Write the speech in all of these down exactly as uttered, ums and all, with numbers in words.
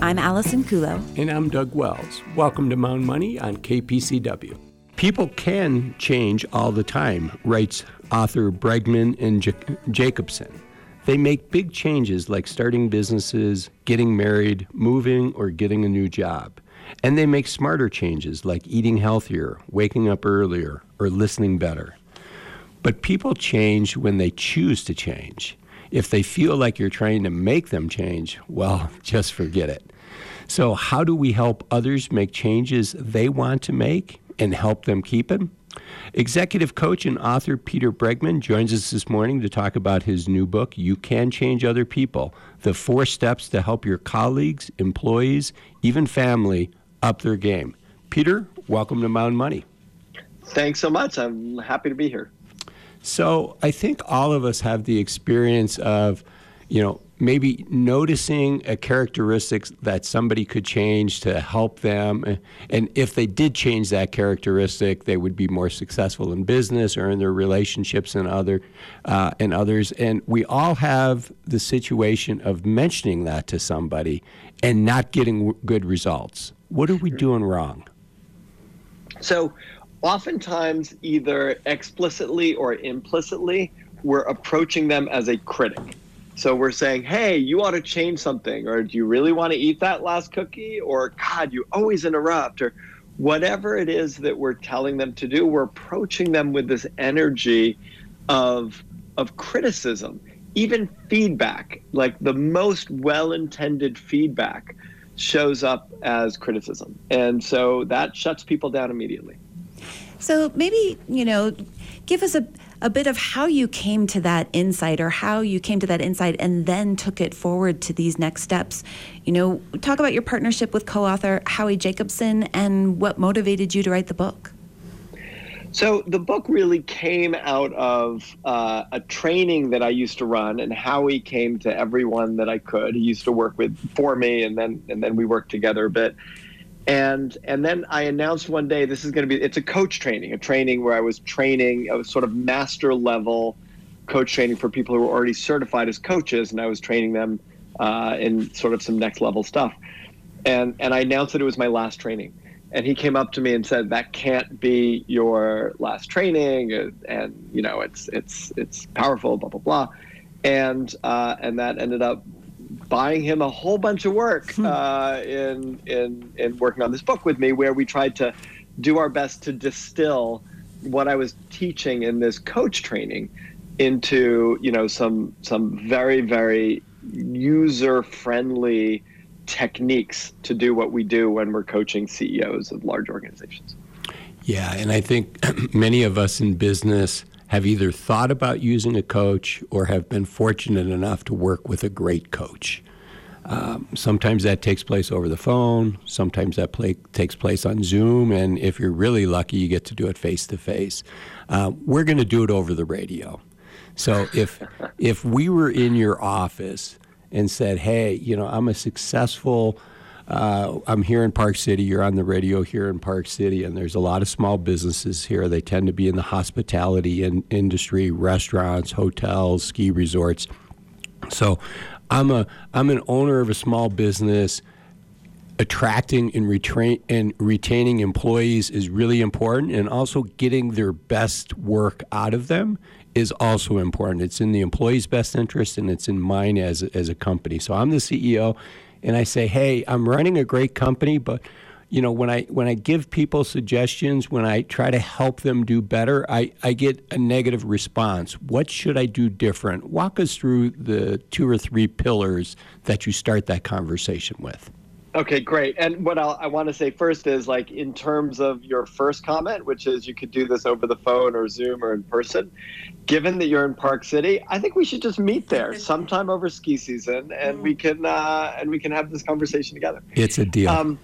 I'm Allison Kulo. And I'm Doug Wells. Welcome to Mound Money on K P C W. People can change all the time, writes author Bregman and J- Jacobson. They make big changes like starting businesses, getting married, moving, or getting a new job. And they make smarter changes like eating healthier, waking up earlier, or listening better. But people change when they choose to change. If they feel like you're trying to make them change, well, just forget it. So how do we help others make changes they want to make and help them keep them? Executive coach and author Peter Bregman joins us this morning to talk about his new book, You Can Change Other People, the four steps to help your colleagues, employees, even family up their game. Peter, welcome to Mound Money. Thanks so much. I'm happy to be here. So I think all of us have the experience of, you know, maybe noticing a characteristic that somebody could change to help them. And if they did change that characteristic, they would be more successful in business or in their relationships and other uh, and others. And we all have the situation of mentioning that to somebody and not getting w- good results. What are we doing wrong? So oftentimes, either explicitly or implicitly, we're approaching them as a critic. So we're saying, hey, you ought to change something, or do you really want to eat that last cookie? Or, God, you always interrupt, or whatever it is that we're telling them to do, we're approaching them with this energy of, of criticism, even feedback, like the most well-intended feedback shows up as criticism. And so that shuts people down immediately. So maybe, you know, give us a, a bit of how you came to that insight or how you came to that insight and then took it forward to these next steps. You know, talk about your partnership with co-author Howie Jacobson and what motivated you to write the book. So the book really came out of uh, a training that I used to run, and Howie came to everyone that I could. He used to work with for me, and then and then we worked together a bit. And and then I announced one day, this is going to be, it's a coach training, a training where I was training, I was sort of master level coach training for people who were already certified as coaches, and I was training them uh, in sort of some next level stuff. And and I announced that it was my last training. And he came up to me and said, that can't be your last training, and, and you know, it's it's it's powerful, blah, blah, blah. And uh, and that ended up buying him a whole bunch of work uh, in, in in working on this book with me, where we tried to do our best to distill what I was teaching in this coach training into, you know, some some very, very user-friendly techniques to do what we do when we're coaching C E Os of large organizations. Yeah, and I think many of us in business have either thought about using a coach or have been fortunate enough to work with a great coach. Um, sometimes that takes place over the phone. Sometimes that play, takes place on Zoom. And if you're really lucky, you get to do it face to face. Uh, we're going to do it over the radio. So if if we were in your office and said, hey, you know, I'm a successful Uh, I'm here in Park City, you're on the radio here in Park City, and there's a lot of small businesses here. They tend to be in the hospitality in, industry, restaurants, hotels, ski resorts. So I'm a I'm an owner of a small business. Attracting and, retrain, and retaining employees is really important, and also getting their best work out of them is also important. It's in the employee's best interest, and it's in mine as, as a company. So I'm the C E O. And I say, hey, I'm running a great company, but you know, when I when I give people suggestions, when I try to help them do better, I, I get a negative response. What should I do different? Walk us through the two or three pillars that you start that conversation with. Okay, great. And what I'll, I want to say first is, like, in terms of your first comment, which is you could do this over the phone or Zoom or in person, given that you're in Park City, I think we should just meet there sometime over ski season, and we can uh, and we can have this conversation together. It's a deal. Um,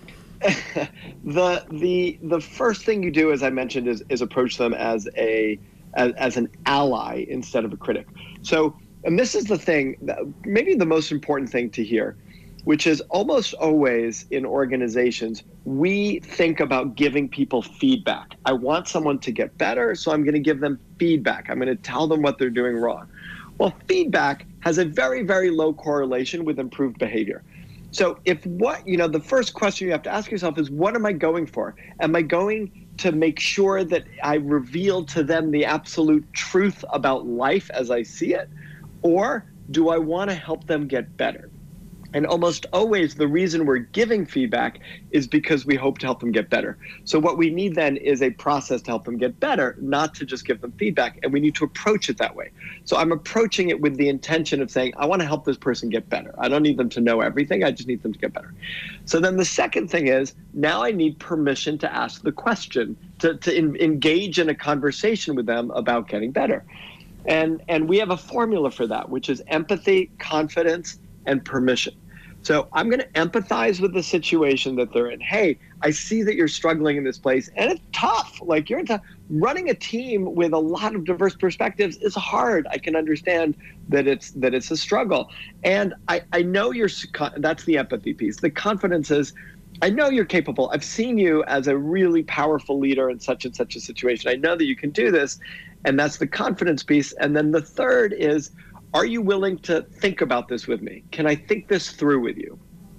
the the the first thing you do, as I mentioned, is is approach them as a as, as an ally instead of a critic. So, and this is the thing, maybe the most important thing to hear, which is almost always in organizations, we think about giving people feedback. I want someone to get better, so I'm going to give them feedback. I'm going to tell them what they're doing wrong. Well, feedback has a very, very low correlation with improved behavior. So if what, you know, the first question you have to ask yourself is, what am I going for? Am I going to make sure that I reveal to them the absolute truth about life as I see it? Or do I want to help them get better? And almost always the reason we're giving feedback is because we hope to help them get better. So what we need then is a process to help them get better, not to just give them feedback. And we need to approach it that way. So I'm approaching it with the intention of saying, I want to help this person get better. I don't need them to know everything. I just need them to get better. So then the second thing is, now I need permission to ask the question, to, to in, engage in a conversation with them about getting better. And, and we have a formula for that, which is empathy, confidence, and permission. So I'm going to empathize with the situation that they're in. Hey, I see that you're struggling in this place, and it's tough. Like, you're tough. Running a team with a lot of diverse perspectives is hard. I can understand that it's that it's a struggle, and I I know you're. That's the empathy piece. The confidence is, I know you're capable. I've seen you as a really powerful leader in such and such a situation. I know that you can do this, and that's the confidence piece. And then the third is, are you willing to think about this with me? Can I think this through with you?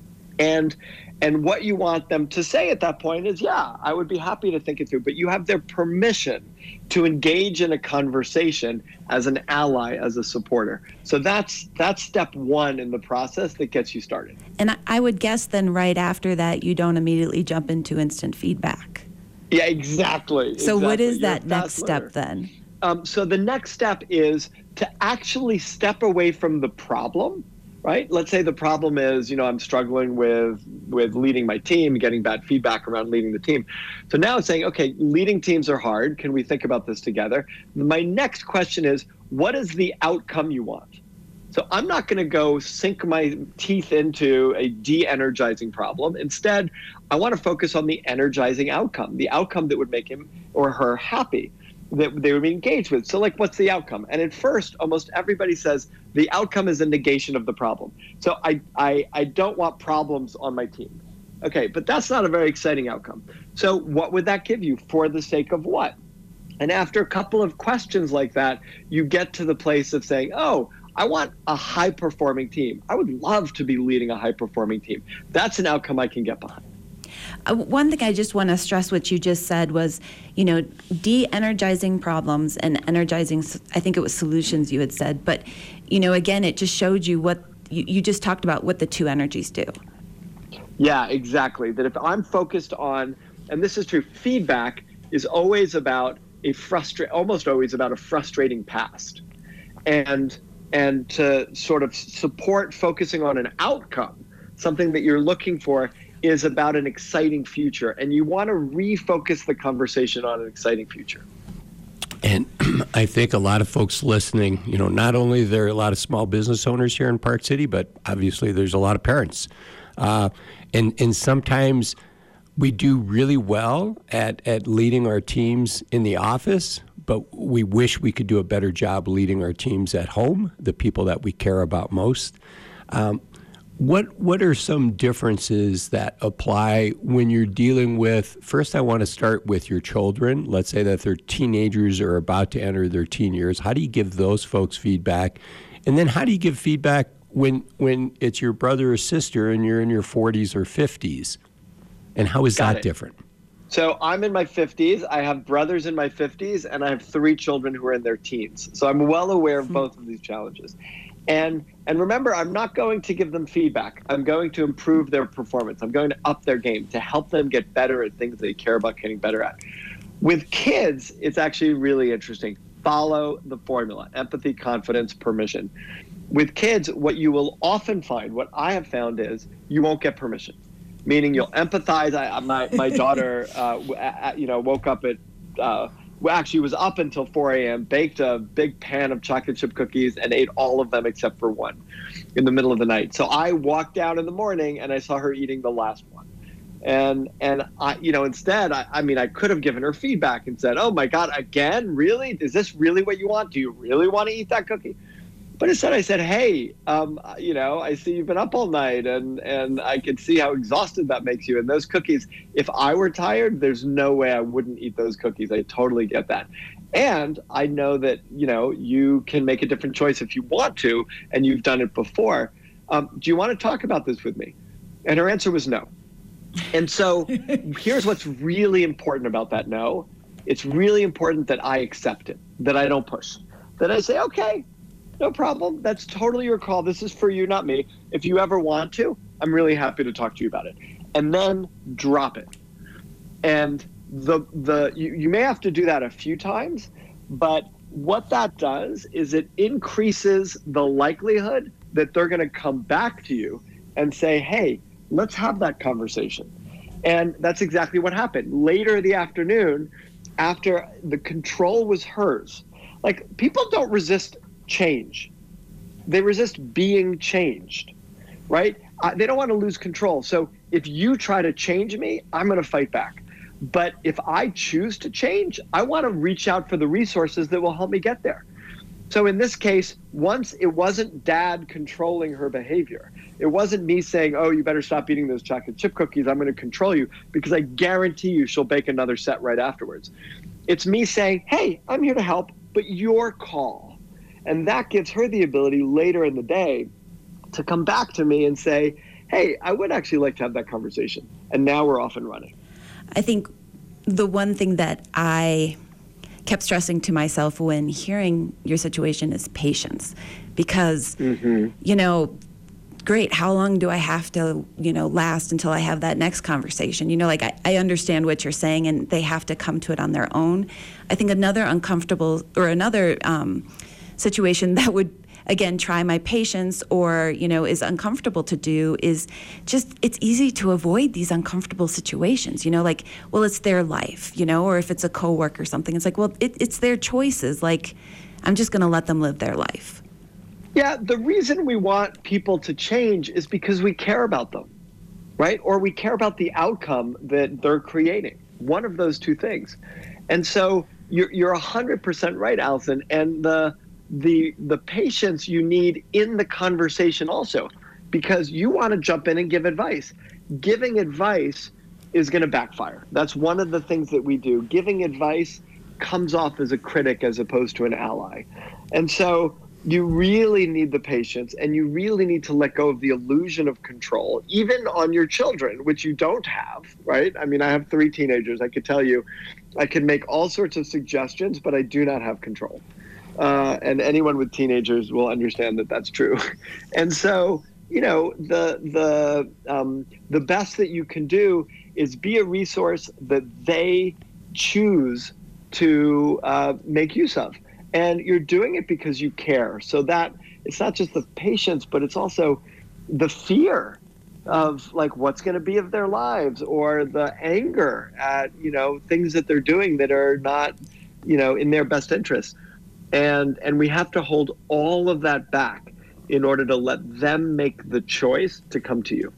And and what you want them to say at that point is, yeah, I would be happy to think it through. But you have their permission to engage in a conversation as an ally, as a supporter. So that's that's step one in the process that gets you started. And I, I would guess then right after that, you don't immediately jump into instant feedback. Yeah, exactly. So exactly. What is You're that next learner. step then? Um, so the next step is to actually step away from the problem, right? Let's say the problem is, you know, I'm struggling with with leading my team, getting bad feedback around leading the team. So now it's saying, okay, leading teams are hard. Can we think about this together? My next question is, what is the outcome you want? So I'm not going to go sink my teeth into a de-energizing problem. Instead, I want to focus on the energizing outcome, the outcome that would make him or her happy, that they would be engaged with. So like, what's the outcome? And at first, almost everybody says the outcome is a negation of the problem. So I, I, I don't want problems on my team. Okay, but that's not a very exciting outcome. So what would that give you? For the sake of what? And after a couple of questions like that, you get to the place of saying, oh, I want a high-performing team. I would love to be leading a high-performing team. That's an outcome I can get behind. Uh, one thing I just want to stress what you just said was, you know, de-energizing problems and energizing, I think it was solutions you had said. But, you know, again, it just showed you what, you, you just talked about what the two energies do. Yeah, exactly. That if I'm focused on, and this is true, feedback is always about a frustrate, almost always about a frustrating past. And and to sort of support focusing on an outcome, something that you're looking for, is about an exciting future. And you want to refocus the conversation on an exciting future. And I think a lot of folks listening, you know, not only there are a lot of small business owners here in Park City, but obviously there's a lot of parents. Uh, and, and sometimes we do really well at, at leading our teams in the office, but we wish we could do a better job leading our teams at home, the people that we care about most. Um, what what are some differences that apply when you're dealing with, first I want to start with your children. Let's say that they're teenagers or about to enter their teen years. How do you give those folks feedback? And then how do you give feedback when when it's your brother or sister and you're in your forties or fifties? And how is Got that it. different? So I'm in my fifties. I have brothers in my fifties, and I have three children who are in their teens. So I'm well aware of both of these challenges. And and remember, I'm not going to give them feedback. I'm going to improve their performance. I'm going to up their game to help them get better at things they care about getting better at. With kids, it's actually really interesting. Follow the formula: empathy, confidence, permission. With kids, what you will often find, what I have found, is you won't get permission. Meaning you'll empathize. I, my my daughter, uh, you know, woke up at, uh, well, actually was up until four a.m., baked a big pan of chocolate chip cookies and ate all of them except for one in the middle of the night. So I walked out in the morning and I saw her eating the last one. And and I, you know, instead, I, I mean, I could have given her feedback and said, oh my God, again, really? Is this really what you want? Do you really want to eat that cookie? But instead I said, hey, um, you know, I see you've been up all night and, and I can see how exhausted that makes you. And those cookies, if I were tired, there's no way I wouldn't eat those cookies. I totally get that. And I know that, you know, you can make a different choice if you want to, and you've done it before. Um, do you want to talk about this with me? And her answer was no. And so here's what's really important about that no. It's really important that I accept it, that I don't push, that I say, okay, no problem. That's totally your call. This is for you, not me. If you ever want to, I'm really happy to talk to you about it. And then drop it. And the the you, you may have to do that a few times, but what that does is it increases the likelihood that they're going to come back to you and say, hey, let's have that conversation. And that's exactly what happened. Later in the afternoon, after the control was hers, like, people don't resist change. They resist being changed, right? Uh, they don't want to lose control. So if you try to change me, I'm going to fight back. But if I choose to change, I want to reach out for the resources that will help me get there. So in this case, once it wasn't dad controlling her behavior. It wasn't me saying, oh, you better stop eating those chocolate chip cookies. I'm going to control you, because I guarantee you she'll bake another set right afterwards. It's me saying, hey, I'm here to help, but your call. And that gives her the ability later in the day to come back to me and say, hey, I would actually like to have that conversation. And now we're off and running. I think the one thing that I kept stressing to myself when hearing your situation is patience, because, mm-hmm. you know, great, how long do I have to, you know, last until I have that next conversation? You know, like, I, I understand what you're saying, and they have to come to it on their own. I think another uncomfortable or another um, situation that would, again, try my patience or, you know, is uncomfortable to do is just, it's easy to avoid these uncomfortable situations, you know, like, well, it's their life, you know, or if it's a coworker or something, it's like, well, it, it's their choices. Like, I'm just going to let them live their life. Yeah, the reason we want people to change is because we care about them, right? Or we care about the outcome that they're creating. One of those two things. And so you're you're one hundred percent right, Allison. And the the the patience you need in the conversation also, because you want to jump in and give advice. Giving advice is going to backfire. That's one of the things that we do. Giving advice comes off as a critic as opposed to an ally. And so you really need the patience, and you really need to let go of the illusion of control, even on your children, which you don't have, right? I mean, I have three teenagers. I could tell you, I can make all sorts of suggestions, but I do not have control. Uh, and anyone with teenagers will understand that that's true. And so, you know, the the um, the best that you can do is be a resource that they choose to uh, make use of. And you're doing it because you care. So that it's not just the patience, but it's also the fear of, like, what's going to be of their lives, or the anger at, you know, things that they're doing that are not, you know, in their best interest. And and we have to hold all of that back in order to let them make the choice to come to you.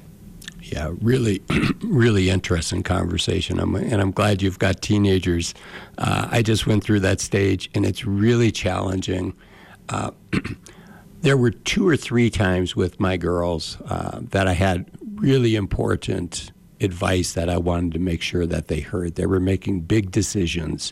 Yeah, really, really interesting conversation. I'm, and I'm glad you've got teenagers. Uh, I just went through that stage, and it's really challenging. Uh, there were two or three times with my girls uh, that I had really important advice that I wanted to make sure that they heard. They were making big decisions.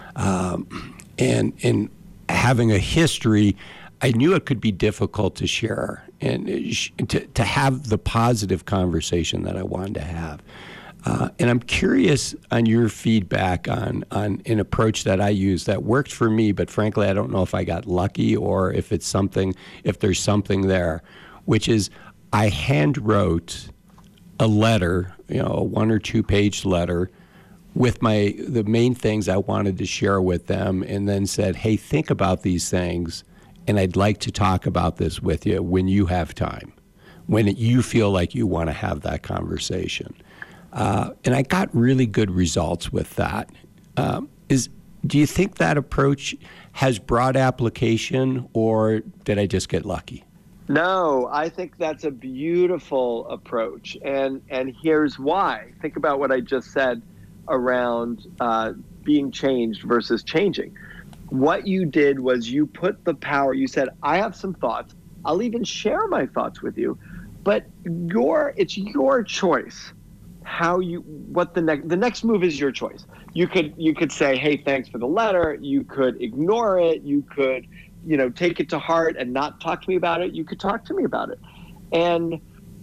Um, and, and having a history, I knew it could be difficult to share and to, to have the positive conversation that I wanted to have. Uh, and I'm curious on your feedback on, on an approach that I use that worked for me, but frankly, I don't know if I got lucky or if it's something, if there's something there, which is I hand wrote a letter, you know, a one or two page letter with my, the main things I wanted to share with them, and then said, hey, think about these things, and I'd like to talk about this with you when you have time, when you feel like you want to have that conversation. Uh, and I got really good results with that. Um, is, do you think that approach has broad application, or did I just get lucky? No, I think that's a beautiful approach. And, and here's why. Think about what I just said around uh, being changed versus changing. What you did was you put the power, you said, I have some thoughts. I'll even share my thoughts with you, but your, it's your choice how you, what the next, the next move is your choice. You could, you could say, hey, thanks for the letter. You could ignore it. You could, you know, take it to heart and not talk to me about it. You could talk to me about it. And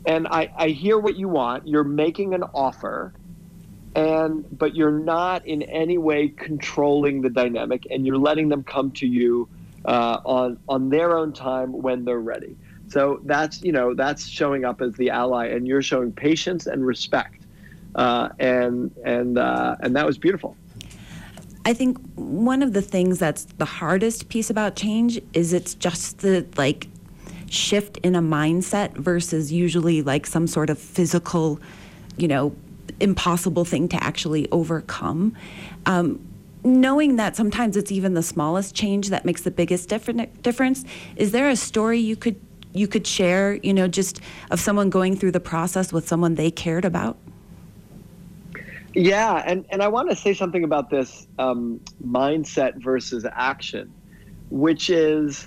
And I, I hear what you want. You're making an offer, and but you're not in any way controlling the dynamic, and you're letting them come to you uh, on on their own time when they're ready. So that's, you know, that's showing up as the ally, and you're showing patience and respect, uh, and and uh, and that was beautiful. I think one of the things that's the hardest piece about change is it's just the like shift in a mindset versus usually like some sort of physical, you know, impossible thing to actually overcome. Um, knowing that sometimes it's even the smallest change that makes the biggest different difference. Is there a story you could you could share, you know, just of someone going through the process with someone they cared about? Yeah, and, and I want to say something about this um, mindset versus action, which is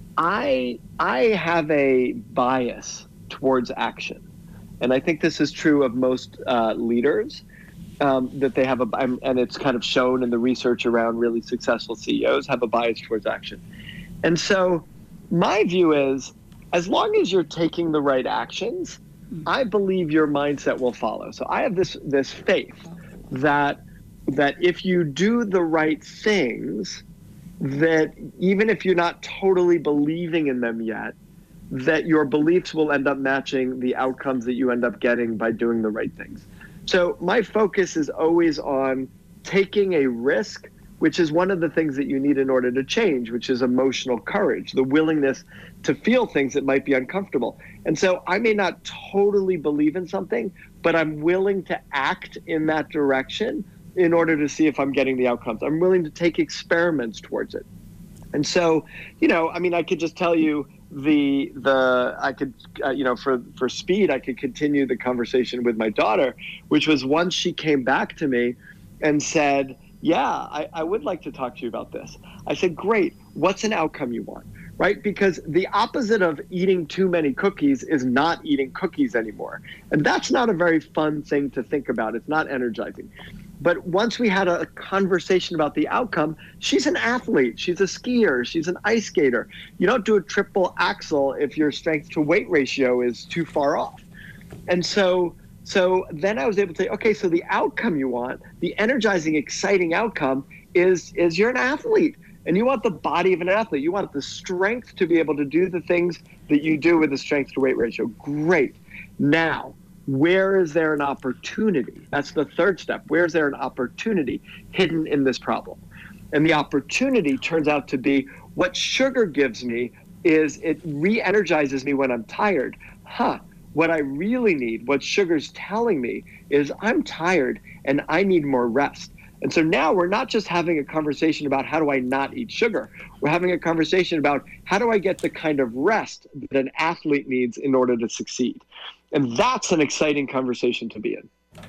I I have a bias towards action. And I think this is true of most uh, leaders, um, that they have a, and it's kind of shown in the research around really successful C E Os have a bias towards action. And so my view is, as long as you're taking the right actions, I believe your mindset will follow. So I have this this faith that that if you do the right things, that even if you're not totally believing in them yet, that your beliefs will end up matching the outcomes that you end up getting by doing the right things. So my focus is always on taking a risk, which is one of the things that you need in order to change, which is emotional courage, the willingness to feel things that might be uncomfortable. And so I may not totally believe in something, but I'm willing to act in that direction in order to see if I'm getting the outcomes. I'm willing to take experiments towards it. And so, you know, I mean, I could just tell you the, the I could, uh, you know, for, for speed, I could continue the conversation with my daughter, which was once she came back to me and said, yeah, I, I would like to talk to you about this. I said, great. What's an outcome you want? Right? Because the opposite of eating too many cookies is not eating cookies anymore. And that's not a very fun thing to think about. It's not energizing. But once we had a conversation about the outcome, she's an athlete. She's a skier. She's an ice skater. You don't do a triple axel if your strength to weight ratio is too far off. And so So then I was able to say, okay, so the outcome you want, the energizing, exciting outcome is, is you're an athlete, and you want the body of an athlete. You want the strength to be able to do the things that you do with the strength to weight ratio. Great. Now, where is there an opportunity? That's the third step. Where is there an opportunity hidden in this problem? And the opportunity turns out to be what sugar gives me is it re-energizes me when I'm tired. Huh. What I really need, what sugar's telling me, is I'm tired and I need more rest. And so now we're not just having a conversation about how do I not eat sugar. We're having a conversation about how do I get the kind of rest that an athlete needs in order to succeed. And that's an exciting conversation to be in.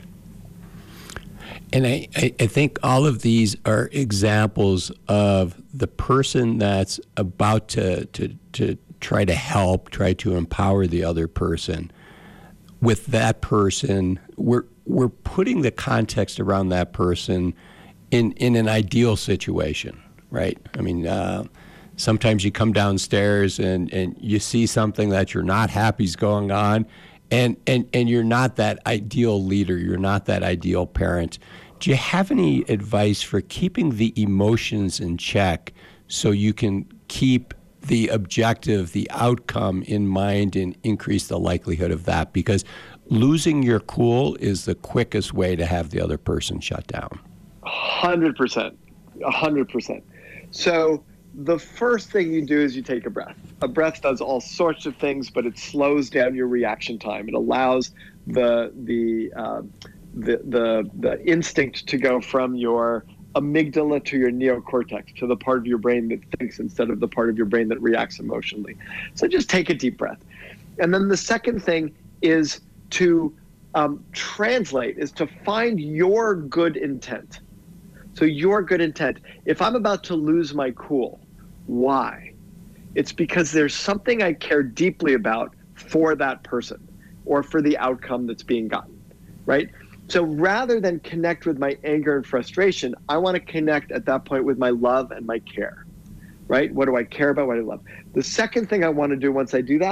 And I, I, I think all of these are examples of the person that's about to, to, to try to help, try to empower the other person. With that person, we're we're putting the context around that person in, in an ideal situation, right? I mean, uh, sometimes you come downstairs and, and you see something that you're not happy is going on, and, and, and you're not that ideal leader, you're not that ideal parent. Do you have any advice for keeping the emotions in check so you can keep the objective, the outcome in mind and increase the likelihood of that? Because losing your cool is the quickest way to have the other person shut down. one hundred percent. one hundred percent. So the first thing you do is you take a breath. A breath does all sorts of things, but it slows down your reaction time. It allows the, the, uh, the, the, the instinct to go from your amygdala to your neocortex, to the part of your brain that thinks instead of the part of your brain that reacts emotionally. So just take a deep breath. And then the second thing is to um, translate, is to find your good intent. So your good intent. If I'm about to lose my cool, why? It's because there's something I care deeply about for that person or for the outcome that's being gotten, right? So rather than connect with my anger and frustration, I want to connect at that point with my love and my care, right? What do I care about? What do I love? The second thing I want to do once I do that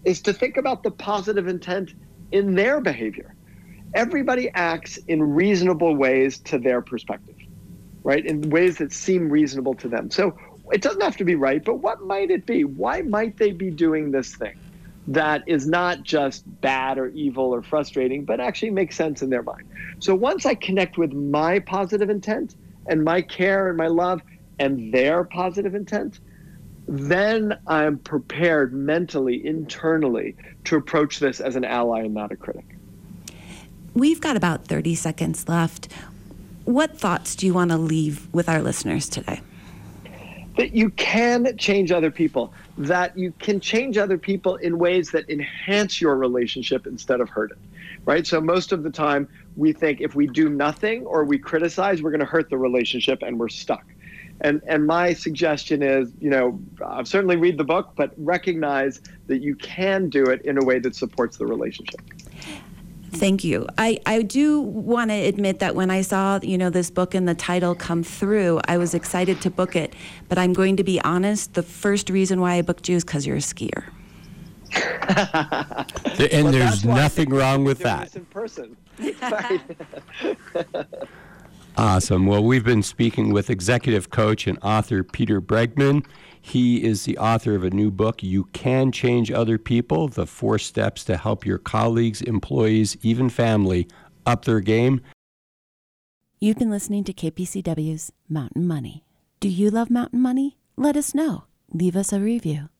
is to think about the positive intent in their behavior. Everybody acts in reasonable ways to their perspective, right? In ways that seem reasonable to them. So it doesn't have to be right, but what might it be? Why might they be doing this thing that is not just bad or evil or frustrating, but actually makes sense in their mind? So once I connect with my positive intent and my care and my love and their positive intent, then I'm prepared mentally, internally, to approach this as an ally and not a critic. We've got about thirty seconds left. What thoughts do you want to leave with our listeners today? That you can change other people, that you can change other people in ways that enhance your relationship instead of hurt it, right? So most of the time we think if we do nothing or we criticize, we're going to hurt the relationship and we're stuck. And and my suggestion is, you know, uh, certainly read the book, but recognize that you can do it in a way that supports the relationship. Thank you. I, I do want to admit that when I saw, you know, this book and the title come through, I was excited to book it. But I'm going to be honest, the first reason why I booked you is because you're a skier. And Well, there's that's why I nothing think we wrong should with do that. this in person. Right. Awesome. Well, we've been speaking with executive coach and author Peter Bregman. He is the author of a new book, You Can Change Other People, the four steps to help your colleagues, employees, even family up their game. You've been listening to K P C W's Mountain Money. Do you love Mountain Money? Let us know. Leave us a review.